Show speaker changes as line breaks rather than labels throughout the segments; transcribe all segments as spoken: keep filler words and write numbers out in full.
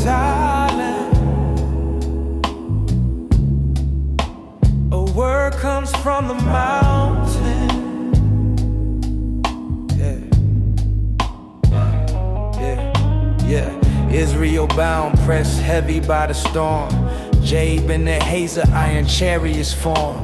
silent. A word comes from the mountain. Yeah, yeah, yeah. Israel bound, pressed heavy by the storm. Jabe in the haze of iron chariots form.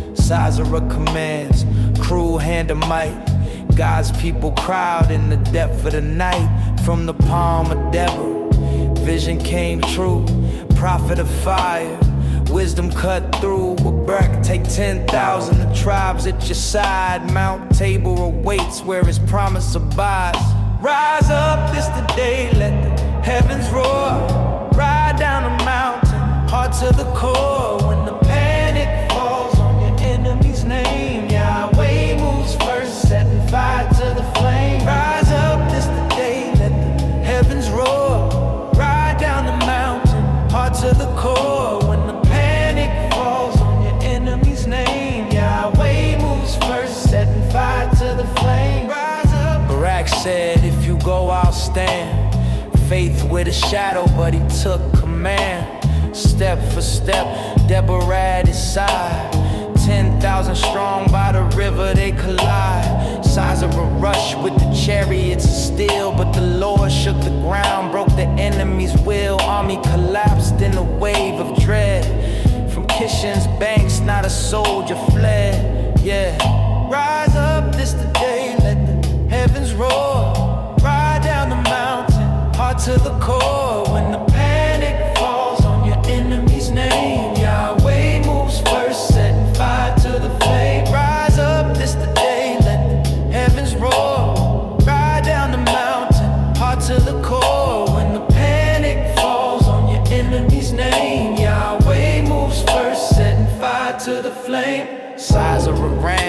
Sisera commands, cruel hand of might. God's people crowd in the depth of the night. From the palm of Deborah, vision came true. Prophet of fire, wisdom cut through. With Barak take ten thousand, the tribes at your side. Mount Tabor awaits where his promise abides. Rise up, this the day, let the heavens roar. Ride down the mountain, hard to the core. When the panic falls on your enemy's name, Yahweh moves first, setting fire to the flame. Rise up, this the day, let the heavens roar. Ride down the mountain, hard to the core. When the panic falls on your enemy's name, Yahweh moves first, setting fire to the flame. Rise up. Barak said, if you go, I'll stand. Faith with a shadow, but he took command. Step for step, Deborah at his side. Ten thousand strong by the river they collide. Sisera rush with the chariots of steel, but the Lord shook the ground, broke the enemy's will. Army collapsed in a wave of dread. From Kishon's banks, not a soldier fled. Yeah, rise up, this the day, let the heavens roar. Ride down the mountain, hard to the core. When the panic falls on your enemy's name, Yahweh moves first, setting fire to the flame. Rise up, this the day, let the heavens roar. Ride down the mountain, hard to the core. When the panic falls on your enemy's name, Yahweh moves first, setting fire to the flame. Sisera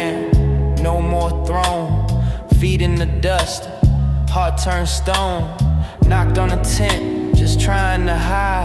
ran, no more throne. Feet in the dust, heart turned stone. Knocked on a tent, just trying to hide.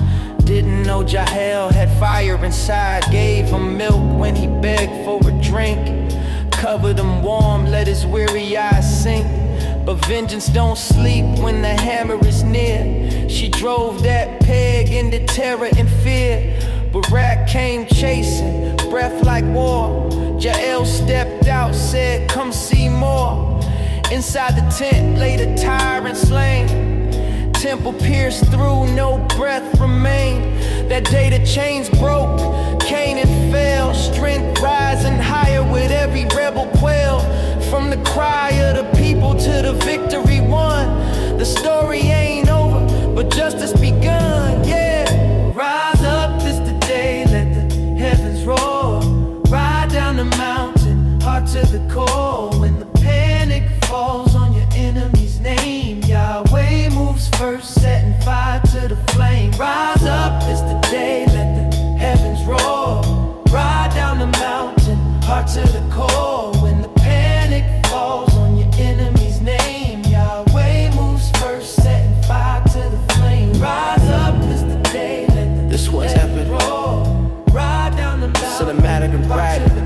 Didn't know Jael had fire inside. Gave him milk when he begged for a drink. Covered him warm, let his weary eyes sink. But vengeance don't sleep when the hammer is near. She drove that peg into terror and fear. Barak came chasing, breath like war. Jael stepped out, said, come see more. Inside the tent lay the tyrant slain. Temple pierced through, no breath remained. That day the chains broke, Canaan fell. Strength rising higher with every rebel quail. From the cry of the people to the victory won. The story ain't over, but justice begun, yeah. Rise up, this the day, let the heavens roar. Ride down the mountain, hard to the core. When the panic falls on your enemy's name, Yahweh moves first, setting fire to the flame. Rise up, it's the day, let the heavens roar. Ride down the mountain, hard to the core. When the panic falls on your enemy's name, Yahweh moves first, setting fire to the flame. Rise up, it's the day, let the
this what's
heavens
happened.
roar. Ride down the mountain,
Cinematic and right.